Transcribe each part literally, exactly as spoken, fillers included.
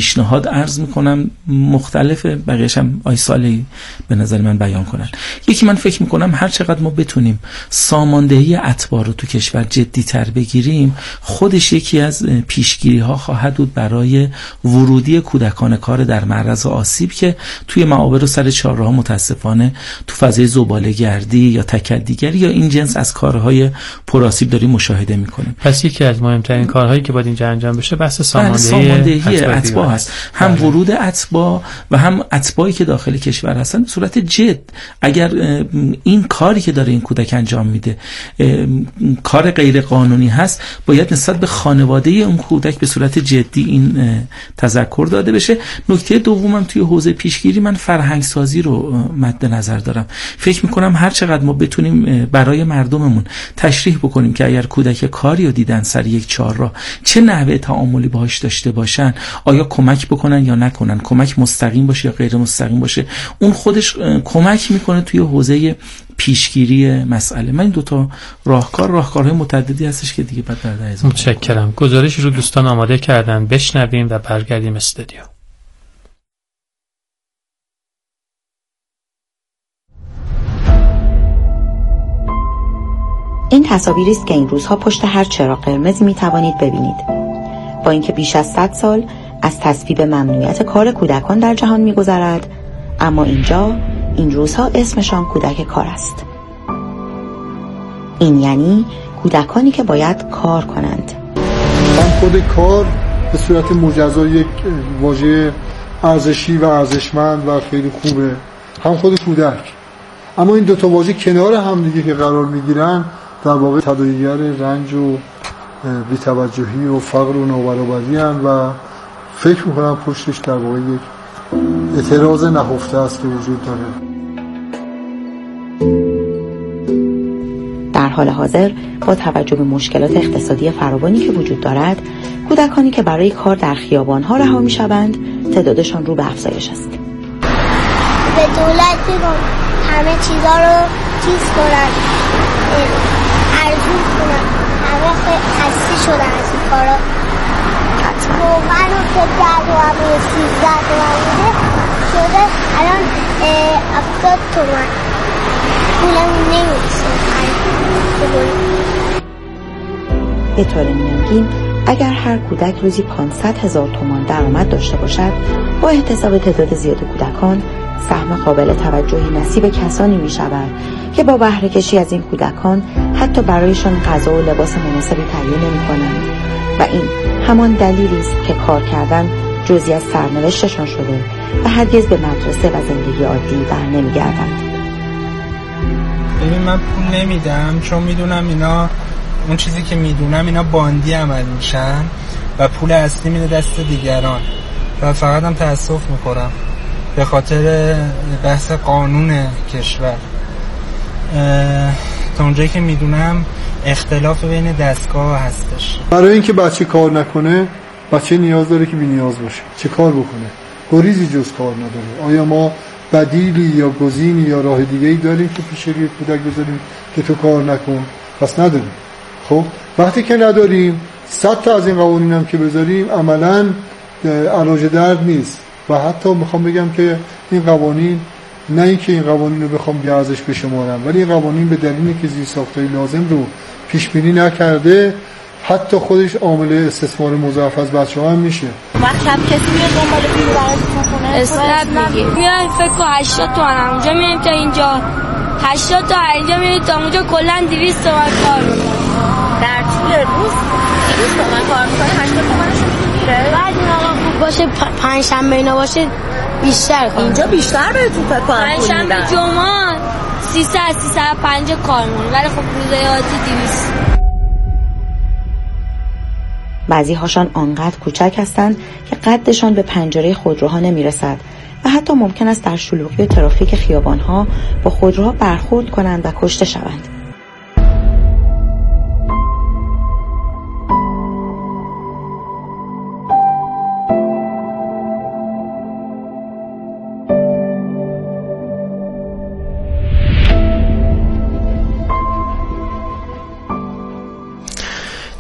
پیشنهاد عرض میکنم مختلفه، بقیه‌اش هم آی سالی به نظر من بیان کنن. یکی من فکر میکنم هر چقدر ما بتونیم ساماندهی اتباع رو تو کشور جدی تر بگیریم، خودش یکی از پیشگیری ها خواهد بود برای ورودی کودکان کار در معرض آسیب که توی معابر و سر چهارراه متاسفانه تو فضای زباله‌گردی یا تکدیگری یا این جنس از کارهای پرآسیب داریم مشاهده میکنیم. پس یکی از مهمترین کارهایی که باید اینجا انجام بشه بحث ساماندهی اتباع هست، هم ورود اتباع و هم اتباعی که داخل کشور هستن به صورت جد. اگر این کاری که داره این کودک انجام میده کار غیر قانونی هست، باید نسبت به خانواده اون کودک به صورت جدی این تذکر داده بشه. نکته دومم توی حوزه پیشگیری من فرهنگ سازی رو مد نظر دارم. فکر میکنم هر چقدر ما بتونیم برای مردممون تشریح بکنیم که اگر کودک کاری رو دیدن سر یک چهارراه چه نحوه تعاملی باهاش داشته باشن، آیا کمک بکنن یا نکنن، کمک مستقیم باشه یا غیر مستقیم باشه، اون خودش کمک میکنه توی حوزه پیشگیری مسئله. من این دوتا راهکار راهکارهای متعددی هستش که دیگه بعد در ادامه. متشکرم. گزارش رو دوستان آماده کردن، بشنویم و برگردیم استودیو. این تصاویری است که این روزها پشت هر چراغ قرمزی می توانید ببینید. با اینکه بیش از صد سال از تصویب ممنوعیت کار کودکان در جهان می گذرد، اما اینجا این روزها اسمشان کودک کار است. این یعنی کودکانی که باید کار کنند. هم خود کار به صورت مجزا یک واژه ارزشی و ارزشمند و خیلی خوبه، هم خود کودک. اما این دوتا واژه کنار هم دیگه که قرار میگیرن در واقع تداعیگر رنج و بی‌توجهی و فقر و نابرابری هستند و فکر میکنم پشتش در واقع یک اعتراض نهفته است که وجود داره. در حال حاضر با توجه به مشکلات اقتصادی فراوانی که وجود دارد، کودکانی که برای کار در خیابان‌ها رها می‌شوند تعدادشان رو به افزایش است. به دولت بگم همه چیزا رو چیز کنن، ارزون کنن. همه خسته شدن از این کارا. واقعا رو که در و همه سیزده تومن شده الان هفتاد تومن پولمون نمیرسه. به طور میانگین اگر هر کودک روزی پانصد هزار تومان درآمد داشته باشد، با احتساب تعداد زیاد کودکان سهم قابل توجهی نصیب کسانی می شود که با بهره کشی از این کودکان حتی برایشان غذا و لباس مناسبی تهیه نمی کنند و این همان دلیلی است که کار کردن جزئی از سرنوشتشان شده و هرگز به مدرسه و زندگی عادی بر نمی گردند. ببین من پول نمیدم چون میدونم اینا اون چیزی که میدونم اینا باندی عمل میشن و پول اصلی میده دست دیگران و فقط هم تأسف میخورم به خاطر بحث قانون کشور. تا اونجایی که میدونم اختلاف بین دستگاه هستش. برای اینکه بچه کار نکنه، بچه نیاز داره که بی نیاز باشه. چه کار بکنه؟ گریزی جز کار نداره. آیا ما بدیلی یا گزینی یا راه دیگه‌ای داریم که پیش روی کودک بذاریم که تو کار نکن؟ پس نداریم. خب وقتی که نداریم، صد تا از این قوانین هم که بذاریم عملاً علاج درد نیست. و حتی میخوام بگم که این قوانین، نه اینکه این قوانین رو بخوام بی ارزش بشمارم، ولی این قوانین به دلیلی که زیرساخت‌های لازم رو پیش بینی نکرده، حتی خودش عامل استثمار مضاعف از بچه‌ها هم میشه. وقتی هم کسی میاد دنبال پول براتون خونه اسنپ میگه میای فکر کن هشتاد تومن اونجا میایم تا اینجا هشتاد تا اینجا میایم تا اونجا کلا دویست تومن کار میکنه. در طول روز دویست تومن کار میکنه، هشتاد تومنش میره. بعد این آقا خوب باشه پنج شنبه اینا باشه بیشتر کار. اینجا بیشتر بهتون فکر کنم پنج شنبه جمعه سیصد سیصد و پنجاه کار میکنه، ولی خب روزهای عادی دویست. بعضی هاشان آنقدر کوچک هستند که قدشان به پنجره خودروها نمی رسد و حتی ممکن است در شلوغی و ترافیک خیابانها با خودروها برخورد کنند و کشته شوند.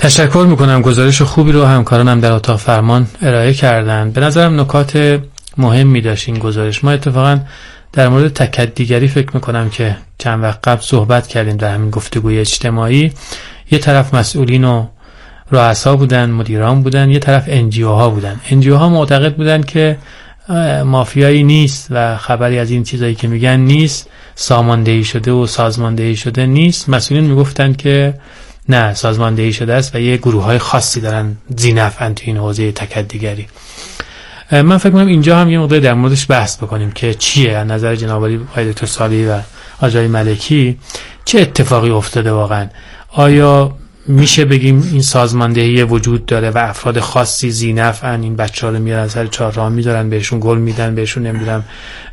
تشکر میکنم. گزارش خوبی رو همکارانم در اتاق فرمان ارائه کردن. به نظرم نکات مهمی داشت این گزارش. ما اتفاقا در مورد تکدیگری فکر میکنم که چند وقت قبل صحبت کردیم در همین گفتگوی اجتماعی. یه طرف مسئولین و رؤسا بودن، مدیران بودن، یه طرف انجیو ها بودن. انجیو ها معتقد بودن که مافیایی نیست و خبری از این چیزایی که میگن نیست، ساماندهی شده و سازماندهی شده نیست. مسئولین میگفتن که نه، سازماندهی شده است و یه گروه های خاصی دارن ذینفعن تو این حوزه تکدیگری. من فکر کنم اینجا هم یه مقدار در موردش بحث بکنیم که چیه از نظر جناب آقای دکتر صالحی و آقای ملکی چه اتفاقی افتاده واقعا. آیا میشه بگیم این سازماندهی وجود داره و افراد خاصی ذینفعن این بچه‌ها رو میارن سر چهارراه میذارن، بهشون گل میدن، بهشون نمیدونم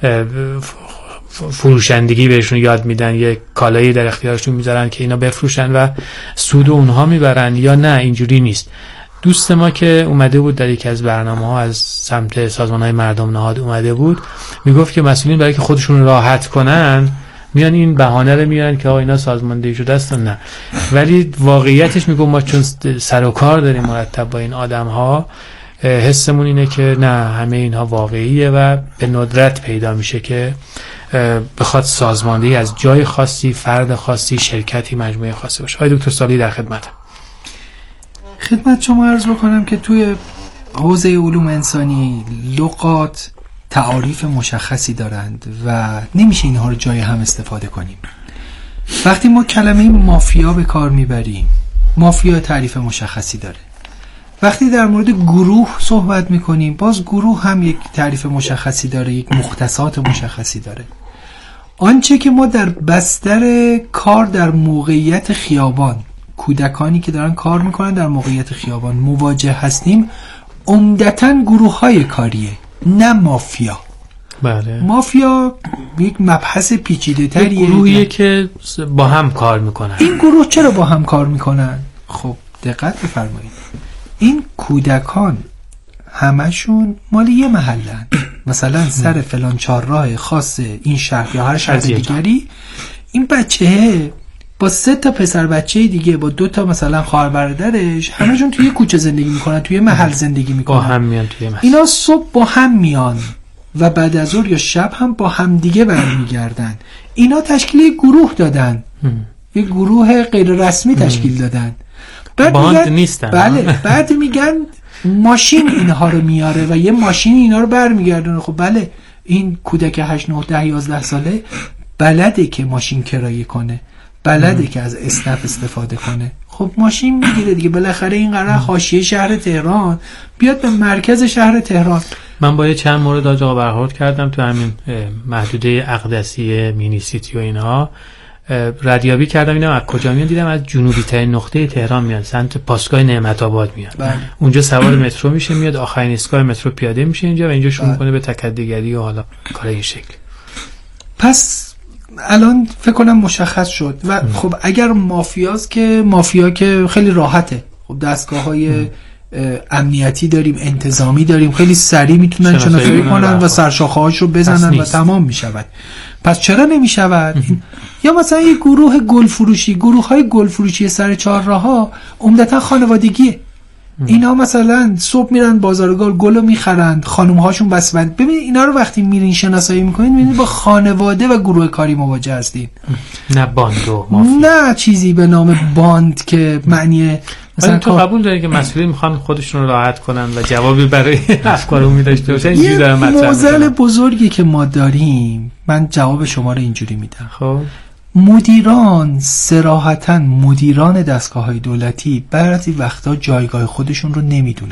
فروشندگی بهشون یاد میدن، یه کالایی در اختیارشون میذارن که اینا بفروشن و سود اونها میبرن، یا نه اینجوری نیست؟ دوست ما که اومده بود در یکی از برنامه‌ها از سمت سازمان‌های مردم نهاد اومده بود، میگفت که مسئولین برای که خودشون راحت کنن میان این بهانه رو میارن که آقا اینا سازماندهی شده است. نه، ولی واقعیتش میگم ما چون سر و کار داریم مرتب با این آدم‌ها، حسمون اینه که نه، همه اینها واقعیه و به ندرت پیدا میشه که بخواد سازماندهی از جای خاصی، فرد خاصی، شرکتی، مجموعه خاصی باشه. آقای دکتر صالحی در خدمت. خدمت شما عرض بکنم که توی حوزه علوم انسانی لغات تعاریف مشخصی دارند و نمیشه اینها رو جای هم استفاده کنیم. وقتی ما کلمه مافیا به کار میبریم، مافیا تعریف مشخصی داره. وقتی در مورد گروه صحبت میکنیم، باز گروه هم یک تعریف مشخصی داره، یک مختصات مشخصی داره. آنچه که ما در بستر کار در موقعیت خیابان، کودکانی که دارن کار میکنن در موقعیت خیابان مواجه هستیم، عمدتاً گروه های کاریه، نه مافیا. بله. مافیا یک مبحث پیچیده تریه، گروهیه که با هم کار میکنن. این گروه چرا با هم کار میکنن؟ خب دقت بفرمایید، این کودکان همشون مال یه محلن، مثلا سر فلان چهارراه خاص این شهر یا هر شهر دیگری، این بچه با سه تا پسر بچه دیگه، با دو تا مثلا خواهر برادرش، همشون توی کوچه زندگی میکنن، توی محل زندگی میکنن، با هم میان توی محل. اینا صبح با هم میان و بعد از ظهر یا شب هم با هم دیگه برمیگردن. اینا تشکیل گروه دادن، یک گروه غیر رسمی تشکیل دادن. بعد باند نیستن. بله، بعد میگن ماشین اینها رو میاره و یه ماشین اینا رو برمیگردونه. خب بله، این کودک هشت نه ده یازده ساله بلده که ماشین کرایه کنه، بلده که از اسنپ استفاده کنه. خب ماشین میگیره دیگه، بالاخره این قرار حاشیه شهر تهران بیاد به مرکز شهر تهران. من با یه چند مورد آقا برخورد کردم تو همین محدوده اقدسی مینی سیتی و اینها، ردیابی کردم اینا از کجا میان، دیدم از جنوبی ترین نقطه تهران میاد، سمت پاسگاه نعمت آباد میاد. بله. اونجا سوار مترو میشه، میاد آخرین ایستگاه مترو پیاده میشه اینجا و اینجا شروع کنه به تکدیگری و حالا کار این شکل. پس الان فکر کنم مشخص شد. و ام. خب اگر مافیاست که مافیا که خیلی راحته، خب دستگاه‌های امنیتی داریم، انتظامی داریم، خیلی سریع میتونن شناسایی کنن و سرشاخه‌هاش رو بزنن و تمام میشود. پس چرا نمیشود؟ یا مثلا یک گروه گل فروشی، گروه های گل فروشی سر چهارراه ها عمدتا خانوادگیه. اینا مثلا صبح میرن بازارگاه گلو میخرن، خانم هاشون بسبند. ببینید اینا رو وقتی میرین شناسایی میکنین میبینید با خانواده و گروه کاری مواجه هستین، نه باند و مافیا، نه چیزی به نام باند که معنی مثلا تو قبول داری که مسئولین میخوان خودشون رو راحت کنن و جوابی برای افکارمون میداشته باشن؟ اینجوری دارن مطرح میکنن. موزل بزرگی که ما داریم، من جواب شما رو اینجوری میدم. خب مدیران صراحتاً مدیران دستگاه‌های دولتی بعضی وقتا جایگاه خودشون رو نمیدونن.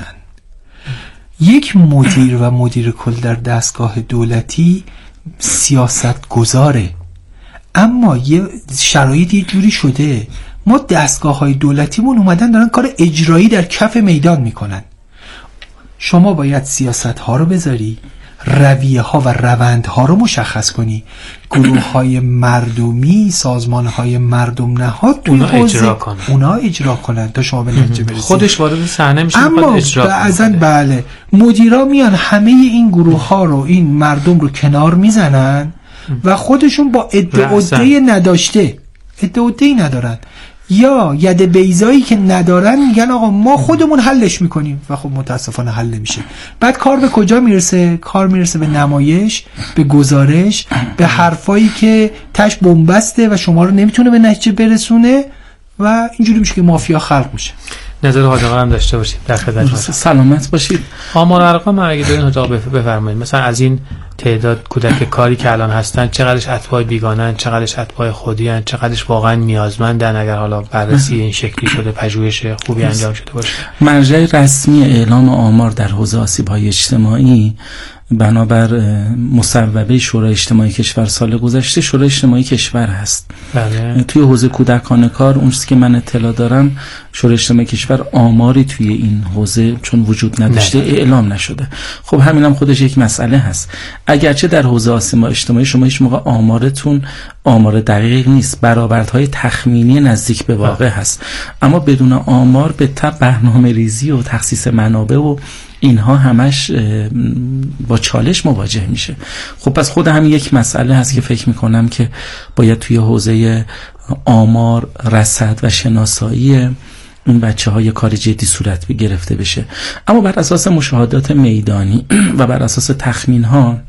یک مدیر و مدیر کل در دستگاه دولتی سیاست گذاره، اما یه شرایط یه جوری شده ما دستگاه‌های دولتیمون اومدن دارن کار اجرایی در کف میدان میکنن. شما باید سیاست‌ها رو بذاری، رویه ها و روند ها رو مشخص کنی، گروه های مردمی، سازمان های مردم نهاد اونا اجرا کنن، اونا اجرا کنن تا شما به نتیجه برسید. خودش وارد صحنه میشه، اما بعضن بله مدیرا میان همه این گروه ها رو، این مردم رو کنار میزنن و خودشون با ادعای نداشته ادعای ندارن یا ید بیضایی که ندارن میگن آقا ما خودمون حلش میکنیم و خب متاسفانه حل نمیشه. بعد کار به کجا میرسه؟ کار میرسه به نمایش، به گزارش، به حرفایی که تش بنبسته و شما رو نمیتونه به نتیجه برسونه و اینجوری میشه که مافیا خلق میشه. نظر حاج آقا هم داشته باشید در خدمت. سلامت باشید. آمار ارقام هم اگه دارین حاج آقا بفرمایید، مثلا از این تعداد کودک کاری که الان هستن چقدرش اتباع بیگانه‌اند، چقدرش اتباع خودی‌اند، چقدرش واقعا نیازمندن اگر حالا بررسی این شکلی شده، پژوهش خوبی انجام شده باشه. مرجع رسمی اعلام آمار در حوزه آسیب‌های اجتماعی بنابر مصوبه شورای اجتماعی کشور سال گذشته شورای اجتماعی کشور هست. بله. توی حوزه کودکان کار اون چیزی که من اطلاع دارم شورای اجتماعی کشور آماری توی این حوزه چون وجود نداشته نه. اعلام نشده. خب همین هم خودش یک مسئله هست. اگرچه در حوزه آسیب اجتماعی شما هیچ موقع آمارتون آمار دقیق نیست، برآوردهای تخمینی نزدیک به واقع هست، اما بدون آمار به تبع برنامه ریزی و تخصیص منابع و اینها همش با چالش مواجه میشه. خب پس خود هم یک مسئله هست که فکر میکنم که باید توی حوزه آمار، رصد و شناسایی این بچه های کار جدی صورت گرفته بشه. اما بر اساس مشاهدات میدانی و بر اساس تخمین ها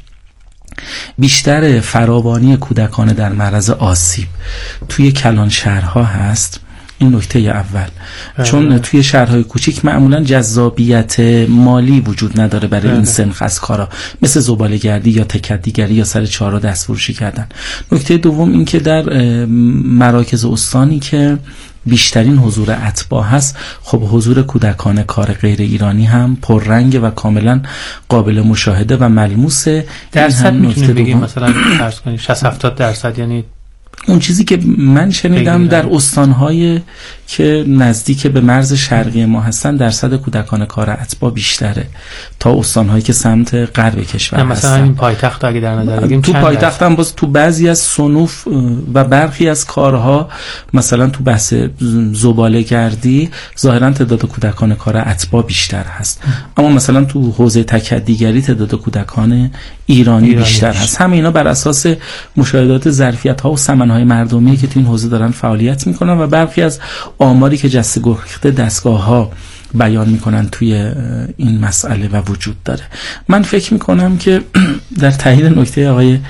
بیشتر فراوانی کودکان در معرض آسیب توی کلان شهرها هست. این نکته اول. چون توی شهرهای کوچیک معمولا جذابیت مالی وجود نداره برای این سنخ از کارا، مثل زباله‌گردی یا تکدیگری یا سر چهارراه دست فروشی کردن. نکته دوم این که در مراکز استانی که بیشترین حضور اتباع هست، خب حضور کودکان کار غیر ایرانی هم پررنگ و کاملا قابل مشاهده و ملموسه. درصد میتونیم بگیم مثلا فرض کنید شصت هفتاد درصد، یعنی اون چیزی که من شنیدم در استانهای که نزدیک به مرز شرقی ما هستن درصد کودکان کار اتباع بیشتره تا استانهایی که سمت غرب کشور هستن. مثلا این پایتخت اگه در نظر بگیریم تو پایتخت هم باز تو بعضی از صنوف و برخی از کارها مثلا تو بحث زباله گردی ظاهرا تعداد کودکان کار اتباع بیشتر هست، اما مثلا تو حوزه تکدیگری تعداد کودکان ایرانی, ایرانی بیشتر بیشتر. هست. همه اینا بر اساس مشاهدات ظرفیت ها و سمنهای مردمی که تو این حوزه دارن فعالیت میکنن و برخی از آماری که جسته گریخته دستگاه ها بیان میکنن توی این مسئله و وجود داره. من فکر میکنم که در تایید نکته آقای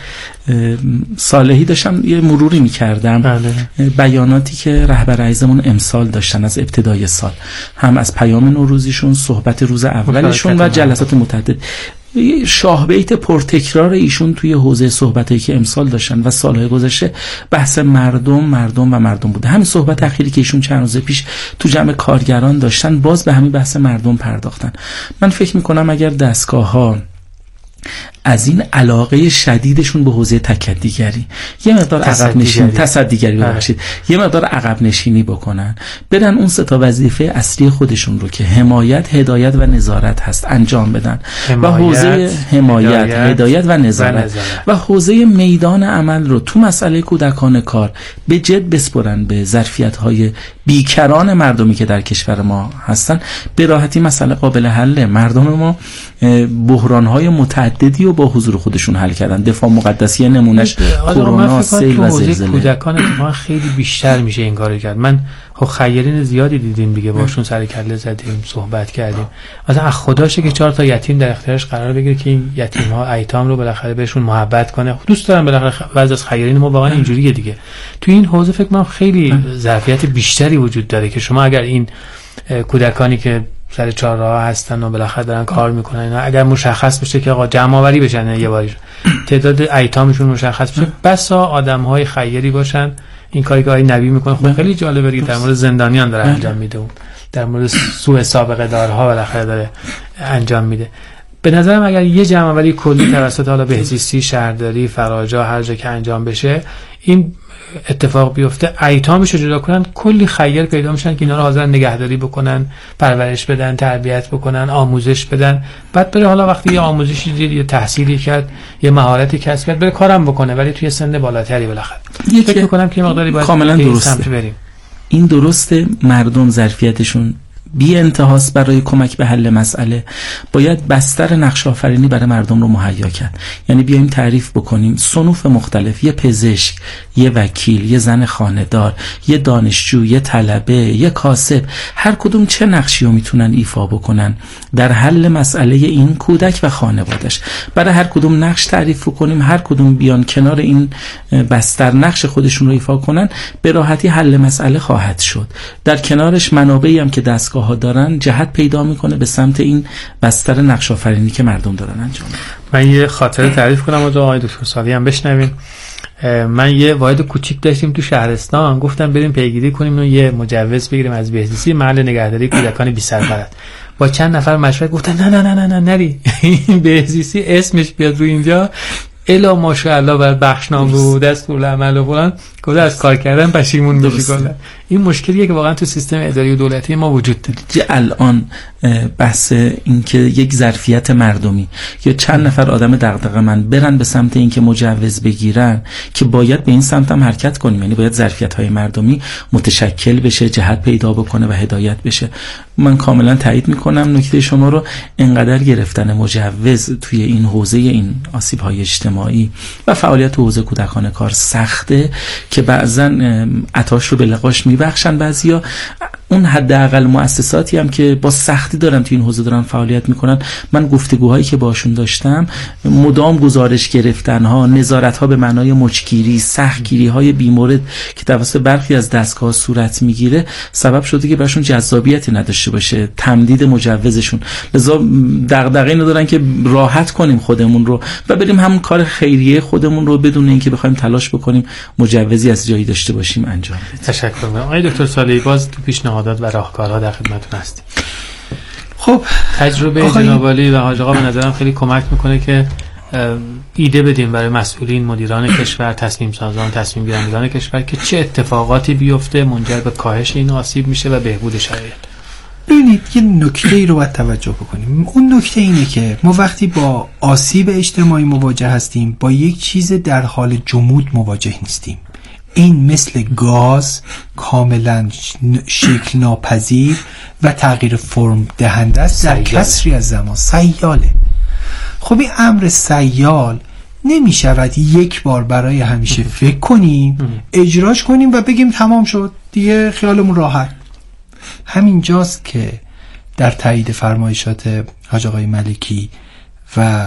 صالحی داشتم یه مروری میکردم بله. بیاناتی که رهبر اعظمون امسال داشتن از ابتدای سال، هم از پیام نوروزیشون، صحبت روز اولشون و جلسات متعدد، شاه بیت پرتکرار ایشون توی حوزه صحبتایی که امسال داشتن و سالهای گذشته بحث مردم مردم و مردم بوده. همین صحبت اخیری که ایشون چند روز پیش تو جمع کارگران داشتن باز به همین بحث مردم پرداختن. من فکر میکنم اگر دستگاه‌ها از این علاقه شدیدشون به حوزه تکدیگری یه مقدار عقب نشینی تصدیگری ببخشید یه مقدار عقب نشینی بکنن، برن اون سه تا وظیفه اصلی خودشون رو که حمایت، هدایت و نظارت هست انجام بدن و حوزه حمایت، هدایت, هدایت و نظارت و, نظارت. و حوزه میدان عمل رو تو مسئله کودکان کار به جد بسپرن به ظرفیت‌های بیکران مردمی که در کشور ما هستن. به راحتی مسئله قابل حله. مردم ما بحران‌های متعددی و با حضور خودشون حل کردن. دفاع مقدسی نمونش کرونا، سیل و زلزله. کودکان اتفاقا خیلی بیشتر میشه این کارو کرد. من خب خیرین زیادی دیدیم دیگه، باشون سر کله زدیم، صحبت کردیم. مثلا از خداشه که چهار تا یتیم در اختیارش قرار بگیره که این یتیم‌ها ایتام رو بالاخره بهشون محبت کنه. دوست دارم بالاخره بعضی از خیرین ما واقعا اینجوریه دیگه. تو این حوزه فکر کنم خیلی ظرفیت بیشتری وجود داره که شما اگر این کودکانی که سر چهارراه هستن و بالاخره دارن کار میکنن اینا اگر مشخص بشه که آقا جمع آوری بشن، یه باری تعداد ایتامشون مشخص بشه، بسا آدم‌های خیری باشن این کاری که آقای نبی میکنه. خب خیلی جالبه دیگه، در مورد زندانیان داره انجام میده، در مورد سوء سابقه دارها بالاخره داره انجام میده. به نظرم اگر یه جمع آوری کلی توسط حالا بهزیستی، شهرداری، فراجا هر جا که انجام بشه این اتفاق بیفته، ایتامش رو جدا کنن، کلی خیر پیدا میشن که اینا رو حاضر نگهداری بکنن، پرورش بدن، تربیت بکنن، آموزش بدن. بعد بره حالا وقتی یه آموزشی دید، یه تحصیلی کرد، یه مهارتی کسب کرد، بره کارم بکنه، ولی توی سن بالاتری بالاخره. فکر می‌کنم که مقداری باید کاملا درسته بریم. این درسته، مردم ظرفیتشون بی انتهاست برای کمک به حل مسئله، باید بستر نقش آفرینی برای مردم رو مهیا کرد. یعنی بیایم تعریف بکنیم صنوف مختلف، یه پزشک، یه وکیل، یه زن خانه‌دار، یه دانشجو، یه طلبه، یه کاسب، هر کدوم چه نقشی رو میتونن ایفا بکنن در حل مسئله این کودک و خانواده‌اش. برای هر کدوم نقش تعریف کنیم، هر کدوم بیان کنار این بستر نقش خودشون رو ایفا کنن، به راحتی حل مسئله خواهد شد. در کنارش منابعی هم که دستگاه ها دارن جهت پیدا میکنه به سمت این بستر نقش آفرینی که مردم دارن انجام میدن. من یه خاطره تعریف کنم و آقای دکتر صالحی هم بشنویم. من یه واحد کوچیک داشتیم تو شهرستان، گفتم بریم پیگیری کنیم و یه مجوز بگیریم از بهزیستی محل نگهداری کودکان بی سرپرست. با چند نفر مشورت گفتن نه نه نه نه نه نری این بهزیستی اسمش بیاد رو اینجا، الا ماشاءالله بر بخشنامه و دستور العمل و فلان، گفت از کار کردن پشیمون میشی. کلا این مشکلیه که واقعا تو سیستم اداری و دولتی ما وجود داره. که الان بحث این که یک ظرفیت مردمی یا چند نفر آدم دغدغه‌مند برن به سمت این که مجوز بگیرن، که باید به این سمت هم حرکت کنیم. یعنی باید ظرفیت‌های مردمی متشکل بشه، جهت پیدا بکنه و هدایت بشه. من کاملا تایید میکنم نکته شما رو. انقدر گرفتن مجوز توی این حوزه این آسیب‌های اجتماعی و فعالیت تو حوزه کودکان کار سخته که بعضا عطاش رو به لقاش میبخشن بعضیا. اون حداقل مؤسساتی هم که با سختی دارن تو این حوزه دارن فعالیت میکنن، من گفتگوهایی که باشون داشتم، مدام گزارش گرفتن ها، نظارت ها به معنای مچگیری، سختگیری های بیمورد که توسط برخی از دستگاه صورت میگیره، سبب شده که براشون جذابیتی نداشته باشه تمدید مجوزشون. لذا دغدغه اینو دارن که راحت کنیم خودمون رو و بریم همون کار خیریه خودمون رو بدون اینکه بخوایم تلاش بکنیم مجوزی از جایی داشته باشیم انجام بدیم. تشکر می‌کنم. آقای دکتر صالحی، باز تو پیشنهادات و راهکارها در خدمتتون هستیم. خب تجربه جناب عالی و حاج آقا به نظرم خیلی کمک میکنه که ایده بدیم برای مسئولین، مدیران کشور، تصمیم سازان، تصمیم گیرندگان کشور که چه اتفاقاتی بیفته منجر به کاهش این آسیب میشه و بهبود شرایط. ببینید یه نکته ای رو باید توجه بکنیم. اون نکته اینه که ما وقتی با آسیب اجتماعی مواجه هستیم با یک چیز در حال جمود مواجه نیستیم. این مثل گاز کاملا شکل ناپذیر و تغییر فرم دهنده است در کسری از زمان. سیاله. خب این امر سیال نمی شود یک بار برای همیشه فکر کنیم، اجراش کنیم و بگیم تمام شد دیگه خیالمون راحت. همینجاست که در تایید فرمایشات حاج آقای ملکی و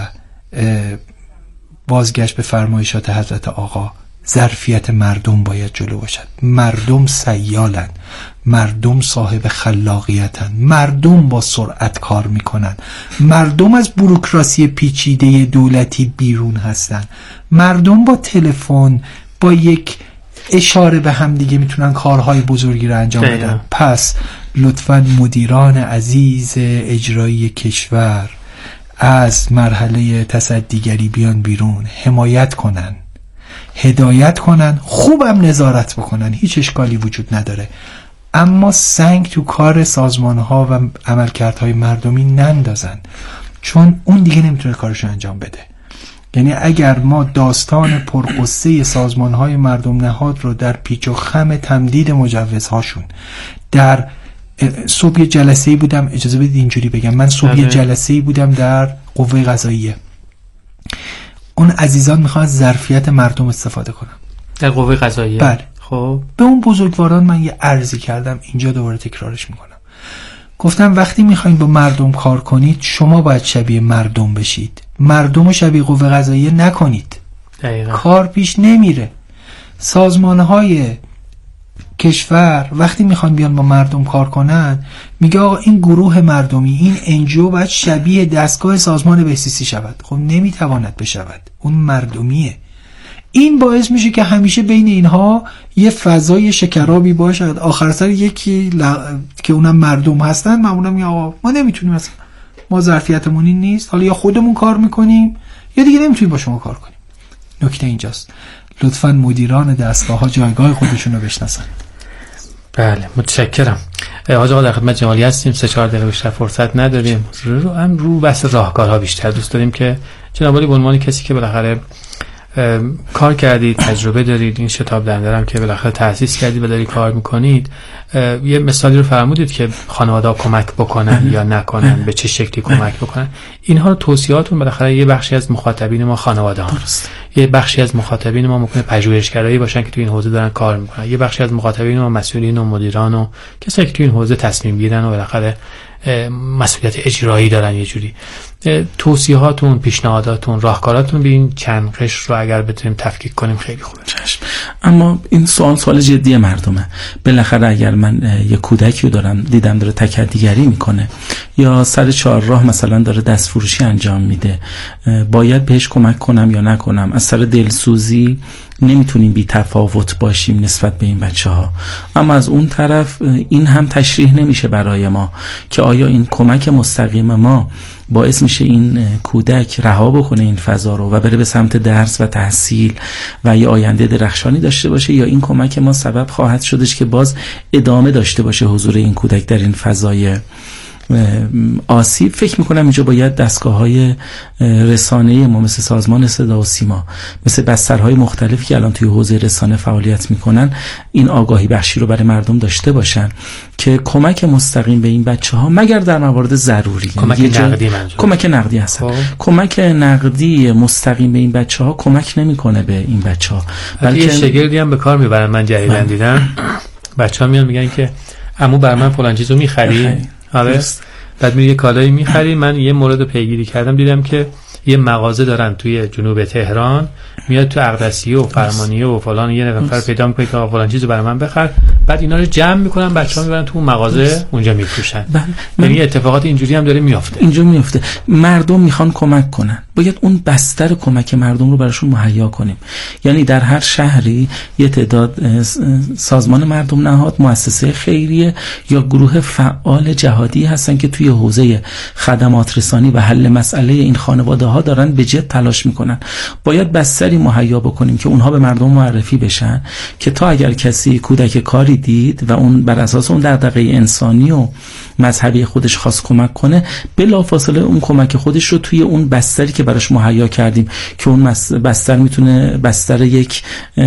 بازگشت به فرمایشات حضرت آقا، ظرفیت مردم باید جلو باشد. مردم سیالن، مردم صاحب خلاقیتن، مردم با سرعت کار میکنن، مردم از بوروکراسی پیچیده دولتی بیرون هستن، مردم با تلفن با یک اشاره به هم دیگه میتونن کارهای بزرگی رو انجام بدن. پس لطفاً مدیران عزیز اجرایی کشور از مرحله تصدیگری بیان بیرون، حمایت کنن، هدایت کنن، خوبم نظارت بکنن، هیچ اشکالی وجود نداره، اما سنگ تو کار سازمانها و عملکردهای مردمی نندازن، چون اون دیگه نمیتونه کارشو انجام بده. یعنی اگر ما داستان پرقصه سازمانهای مردم نهاد رو در پیچ و خم تمدید مجوزهاشون، در صبح یه جلسه‌ای بودم، اجازه بدید اینجوری بگم، من صبح یه جلسه‌ای بودم در قوه قضاییه، اون عزیزان میخوان از ظرفیت مردم استفاده کنن در قوه قضاییه. بله. خب به اون بزرگواران من یه عرضی کردم، اینجا دوباره تکرارش میکنم. گفتم وقتی میخواین با مردم کار کنید شما باید شبیه مردم بشید، مردم رو شبیه قوه قضاییه نکنید. دقیقا. کار پیش نمیره. سازمانهای کشور وقتی میخوان بیان با مردم کار کنن میگه آقا این گروه مردمی، این انجیو باید شبیه دستگاه سازمان بهزیستی شود. خب نمیتواند بشود، اون مردمیه. این باعث میشه که همیشه بین اینها یه فضای شکرابی باشد. آخر سر یکی لغ... که اونم مردم هستن معمولا میگه آقا ما نمیتونیم، مثلا ما ظرفیتمون این نیست، حالا یا خودمون کار میکنیم یا دیگه نمیتونیم با شما کار کنیم. نکته اینجاست. لطفاً مدیران دستگاه‌ها جایگاه خودشون رو بشناسن. بله متشکرم. حاج آقا در خدمت جمالی هستیم، سه چهار دقیقه بیشتر فرصت نداریم. رو هم رو بحث راهکارها بیشتر دوست داریم که جناب عالی به عنوان کسی که بالاخره کار کردید، تجربه دارید، این شتاب دنده هم که بالاخره تأسیس کردید و دارید کار میکنید، یه مثالی رو فرمودید که خانواده‌ها کمک بکنن یا نکنن، به چه شکلی کمک بکنن. اینها توصیهاتون بالاخره یه بخشی از مخاطبین ما خانواده ها، یه بخشی از مخاطبین ما ممکنه پژوهشگرایی باشن که تو این حوزه دارن کار میکنن، یه بخشی از مخاطبین ما مسئولین و مدیران و کسایی که تو این حوزه تصمیم گیرن و بالاخره مسئولیت اجرایی دارن. یه جوری توصیهاتون، پیشنهاداتون، راهکاراتون به این چند قشر رو اگر بتونیم تفکیک کنیم خیلی خوبه. چشم. اما این سوال سوال جدی مردمه. بالاخره اگر من یه کودکی رو دارم دیدم داره تکدیگری میکنه یا سر چهارراه مثلا داره دست فروشی انجام میده، باید بهش کمک کنم یا نکنم؟ از سر دلسوزی نمیتونیم بی تفاوت باشیم نسبت به این بچه ها، اما از اون طرف این هم تشریح نمیشه برای ما که آیا این کمک مستقیم ما باعث میشه این کودک رها بکنه این فضا رو و بره به سمت درس و تحصیل و یه آینده درخشانی داشته باشه، یا این کمک ما سبب خواهد شدش که باز ادامه داشته باشه حضور این کودک در این فضای آسیب. فکر میکنم اینجا باید دستگاه‌های رسانه‌ای ما مثل سازمان صدا و سیما، مثل بسترهای مختلفی که الان توی حوزه رسانه فعالیت میکنن، این آگاهی بخشی رو برای مردم داشته باشن که کمک مستقیم به این بچه‌ها مگر در موارد ضروری، کمک نقدی منظور کمک نقدی هست، کمک نقدی مستقیم به این بچه‌ها کمک نمیکنه به این بچه‌ها. بلکه شگردی هم به کار میبرن. من جدیدن دیدم بچه‌ها میان میگن که عمو بر من فلان چیزو می‌خری؟ آره. بعد میری یه کالایی میخری. من یه مورد رو پیگیری کردم، دیدم که یه مغازه دارن توی جنوب تهران، میاد تو اقدسیه و فرمانیه و فلان، یه نفر پیدا میکنه که فلان چیزو برای من بخر، بعد اینا رو جمع میکنن، بچه‌ها میبرن تو اون مغازه اونجا میفروشن. یعنی اتفاقات اینجوری هم داره میافته. اینجا میافته. مردم میخوان کمک کنن، باید اون بستر کمک مردم رو براشون مهیا کنیم. یعنی در هر شهری یه تعداد سازمان مردم نهاد، مؤسسه خیریه یا گروه فعال جهادی هستن که توی حوزه خدمات رسانی و حل مسئله این خانواده ها دارن به جد تلاش میکنن. باید بستری مهیا بکنیم که اونها به مردم معرفی بشن که تا اگر کسی کودک کاری دید و اون بر اساس اون دغدغه انسانی و مذهبی خودش خواست کمک کنه، بلافاصله اون کمک خودش رو توی اون بستری که براش مهیا کردیم که اون بستر میتونه بستر یک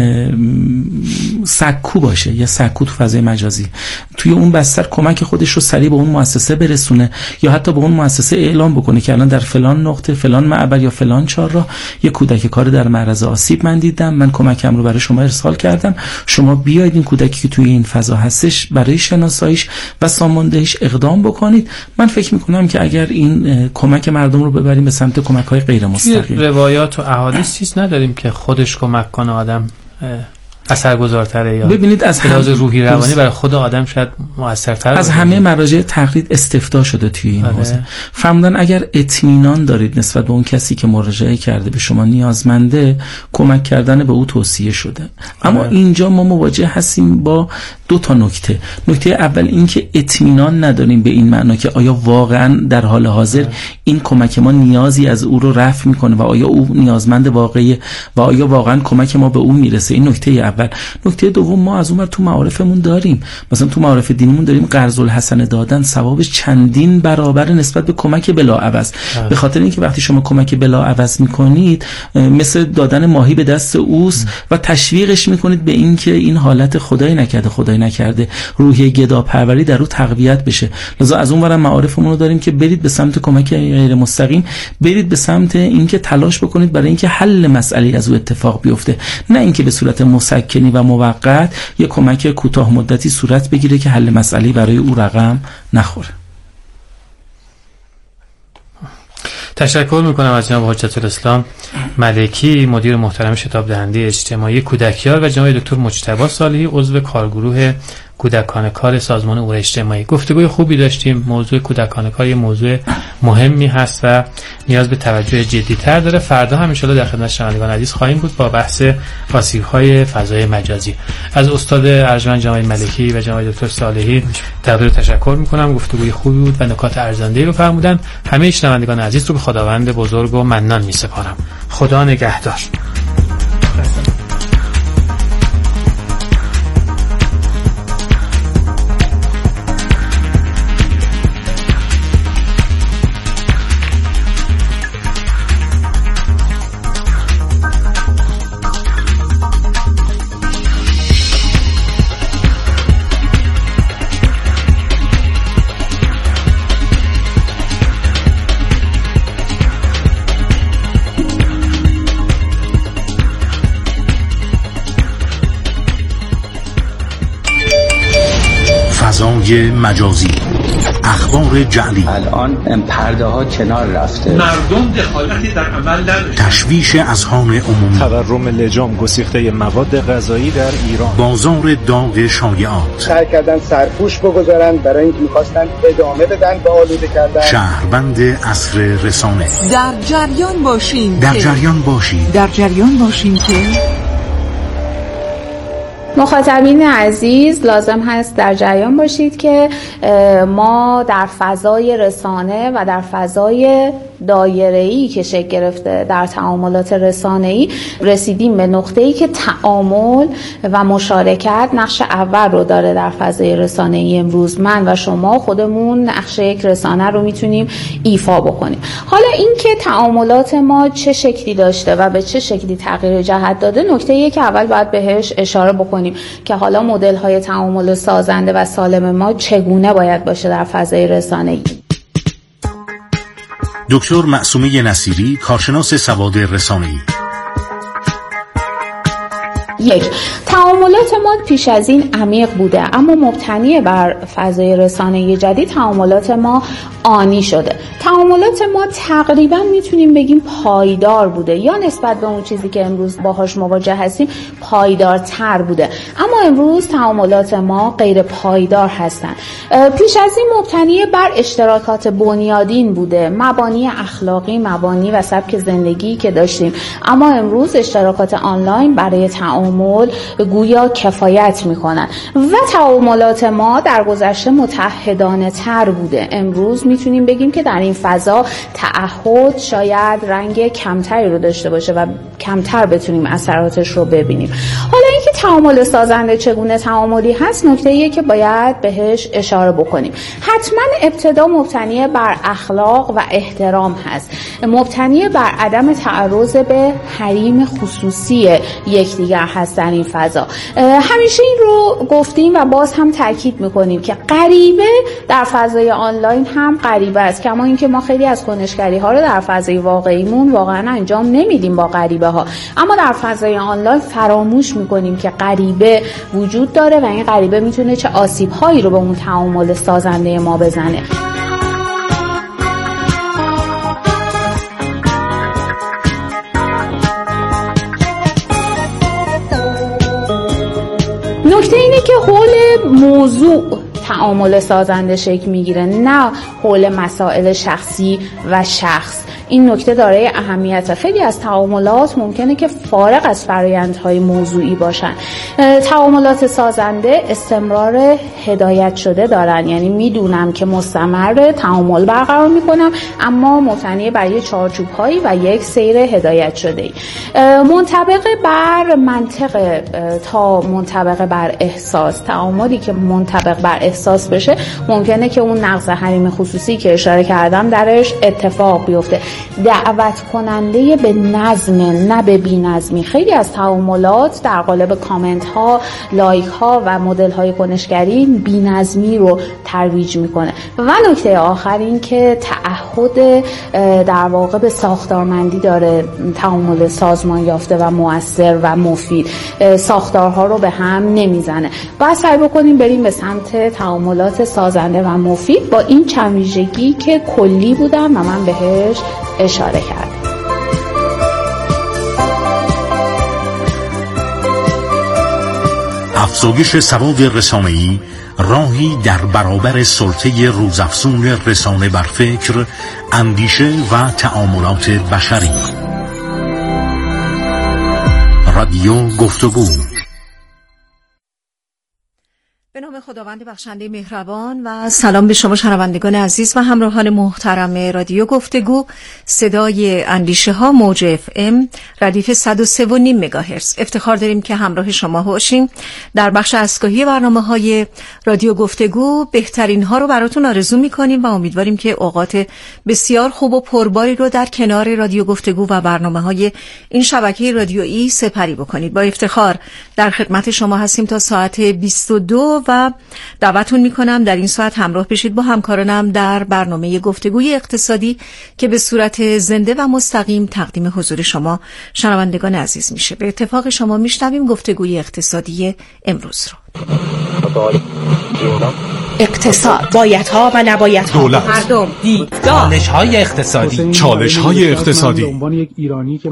سکو باشه یا سکو تو فضای مجازی، توی اون بستر کمک خودش رو سریع به اون مؤسسه برسونه یا حتی به اون مؤسسه اعلام بکنه که الان در فلان نقطه، فلان معبر یا فلان چهارراه یک کودک کار در معرض آسیب من دیدم، من کمکم رو برای شما ارسال کردم، شما بیاید این کودکی که توی این فضا هستش برای شناساییش و ساماندهیش اقدام بکنید. من فکر میکنم که اگر این کمک مردم رو ببریم به سمت کمک‌های غیر مستقیم، روایات و احادیث چیز نداریم که خودش کمک کنه آدم اثرگذارتره یا ببینید از لحاظ روحی روانی برای خود آدم شاید موثرتر از همه مراجع تقلید استفتاء شده توی این حوزه. فرمودن اگر اطمینان دارید نسبت به اون کسی که مراجعه کرده به شما نیازمنده، کمک کردن به او توصیه شده. اما آه. اینجا ما مواجه هستیم با دو تا نکته. نکته اول این که اطمینان نداریم به این معنا که آیا واقعا در حال حاضر آه. این کمک ما نیازی از او رو رفع میکنه و آیا او نیازمند واقعی و آیا واقعا کمک ما به او میرسه. این نکته اول. نکته دوم، ما از اون تو معارفمون داریم، مثلا تو معارف دینیمون داریم قرض الحسنه دادن ثوابش چندین برابر نسبت به کمک بلاعوض. به خاطر اینکه وقتی شما کمک بلاعوض میکنید مثل دادن ماهی به دست اوست و تشویقش میکنید به اینکه این حالت خدای نکرده خدای نکرده روحیه گداپروری در رو تقویت بشه. لذا از اون ورم معارفمون رو داریم که برید به سمت کمک غیر مستقیم، برید به سمت اینکه تلاش بکنید برای اینکه حل مسئله از او اتفاق بیفته، نه اینکه به صورت مسکنی و موقت یک کمک کوتاه مدتی صورت بگیره که حل مسئله برای او رقم نخوره. تشکر میکنم از جناب حجت الاسلام ملکی، مدیر محترم شتاب دهنده اجتماعی کودکیار، و جناب دکتر مجتبی صالحی، عضو کارگروه کودکان کار سازمان امور اجتماعی. گفتگوی خوبی داشتیم. موضوع کودکان کار یه موضوع مهمی هست و نیاز به توجه جدی‌تر داره. فردا هم ان شاءالله در خدمت شنوندگان عزیز خواهیم بود با بحث آسیب‌های فضای مجازی. از استاد ارجمند جناب ملکی و جناب دکتر صالحی تقدیر تشکر می‌کنم. گفتگوی خوبی بود و نکات ارزنده‌ای رو فرمودن. همه شنوندگان عزیز رو به خداوند بزرگ و منان می‌سپارم. خدا نگهدار. فضای مجازی، اخبار جعلی، الان پرده ها کنار رفته، مردم دخالتی در عمل نداشتند، تشویش اذهان عمومی، تورم لجام گسیخته مواد غذایی در ایران، بازار داغ شایعات، سعی کردن سرپوش بگذارن برای اینکه می‌خواستن ادامه بدن به آلوده کردن. شهروند عصر رسانه، در جریان باشین در جریان باشین در جریان باشین که مخاطبین عزیز لازم هست در جریان باشید که ما در فضای رسانه و در فضای دایره‌ای که شکل گرفته در تعاملات رسانه‌ای رسیدیم به نقطه‌ای که تعامل و مشارکت نقش اول رو داره در فضای رسانه‌ای. امروز من و شما خودمون نقش یک رسانه رو میتونیم ایفا بکنیم. حالا اینکه تعاملات ما چه شکلی داشته و به چه شکلی تغییر جهت داده نکته‌ایه که اول باید بهش اشاره بکنیم که حالا مدل‌های تعامل سازنده و سالم ما چگونه باید باشه در فضای رسانه‌ای. دکتر معصومه نصیری، کارشناس سواد رسانه‌ای. یک، تعاملات ما پیش از این عمیق بوده اما مبتنی بر فضای رسانه‌ای جدید تعاملات ما آنی شده. تعاملات ما تقریبا میتونیم بگیم پایدار بوده یا نسبت به اون چیزی که امروز باهاش مواجه هستیم پایدارتر بوده، اما امروز تعاملات ما غیر پایدار هستن. پیش از این مبتنی بر اشتراکات بنیادین بوده، مبانی اخلاقی، مبانی و سبک زندگی که داشتیم، اما امروز اشتراکات آنلاین برای تعامل گویا کفایت میکنن و تعاملات ما در گذشته متحدانه تر بوده. امروز میتونیم بگیم که در این فضا تعهد شاید رنگ کمتری رو داشته باشه و کمتر بتونیم اثراتش رو ببینیم. حالا اینکه تعامل سازنده چگونه تعاملی هست نکته‌ایه که باید بهش اشاره بکنیم. حتما ابتدا مبتنی بر اخلاق و احترام هست، مبتنی بر عدم تعرض به حریم خصوصی یکدیگر هست در این فضا. همیشه این رو گفتیم و باز هم تاکید میکنیم که غریبه در فضای آنلاین هم غریبه است، کما اینکه ما خیلی از کنشگری ها رو در فضای واقعیمون واقعا انجام نمیدیم با غریبه ها، اما در فضای آنلاین فراموش میکنیم که غریبه وجود داره و این غریبه میتونه چه آسیب هایی رو به اون تعامل سازنده ما بزنه. نکته اینه که حول موضوع تعامل سازنده شکل میگیره، نه حول مسائل شخصی و شخص. این نکته دارای اهمیت. خیلی از تعاملات ممکنه که فارغ از فرآیندهای موضوعی باشن. تعاملات سازنده استمرار هدایت شده دارن، یعنی میدونم که مستمر تعامل برقرار میکنم اما مبتنی بر یک چارچوب‌هایی و یک سیر هدایت شده‌ای، منطبق بر منطق تا منطبق بر احساس. تعاملی که منطبق بر احساس بشه ممکنه که اون نقض حریم خصوصی که اشاره کردم درش اتفاق بیفته. دعوت کننده به نظم نه به بی‌نظمی. خیلی از تعاملات در قالب کامنت ها، لایک ها و مدل های کنشگری بی‌نظمی رو ترویج میکنه. و نکته آخر این که تعهد در واقع به ساختارمندی داره، تعامل سازمان یافته و مؤثر و مفید، ساختارها رو به هم نمیزنه. باید سعی بکنیم بریم به سمت تعاملات سازنده و مفید با این چند ویژگی که کلی بودن و من بهش اشاره کرد. افزایش سواد رسانه‌ای راهی در برابر سلطه روزافزون رسانه بر فکر، اندیشه و تعاملات بشری. رادیو گفتگو. به نام خداوند بخشنده مهربان و سلام به شما شنوندگان عزیز و همراهان محترم رادیو گفتگو، صدای اندیشه ها، موج اف ام، ردیف صد و سه و نیم مگاهرتز. افتخار داریم که همراه شما باشیم در بخش اسکاهی برنامه های رادیو گفتگو. بهترین ها رو براتون آرزو میکنیم و امیدواریم که اوقات بسیار خوب و پرباری رو در کنار رادیو گفتگو و برنامه های این شبکه رادیویی سپری بکنید. با افتخار در خدمت شما هستیم تا ساعت بیست و دو و دعوتون میکنم در این ساعت همراه بشید با همکارانم در برنامه گفتگوی اقتصادی که به صورت زنده و مستقیم تقدیم حضور شما شنوندگان عزیز میشه. به اتفاق شما میشنویم گفتگوی اقتصادی امروز رو. اقتصاد، بایدها و نبایدها، دولت، مردم، دیدگاه، چالش‌های اقتصادی، چالش‌های اقتصادی. به عنوان یک ایرانی که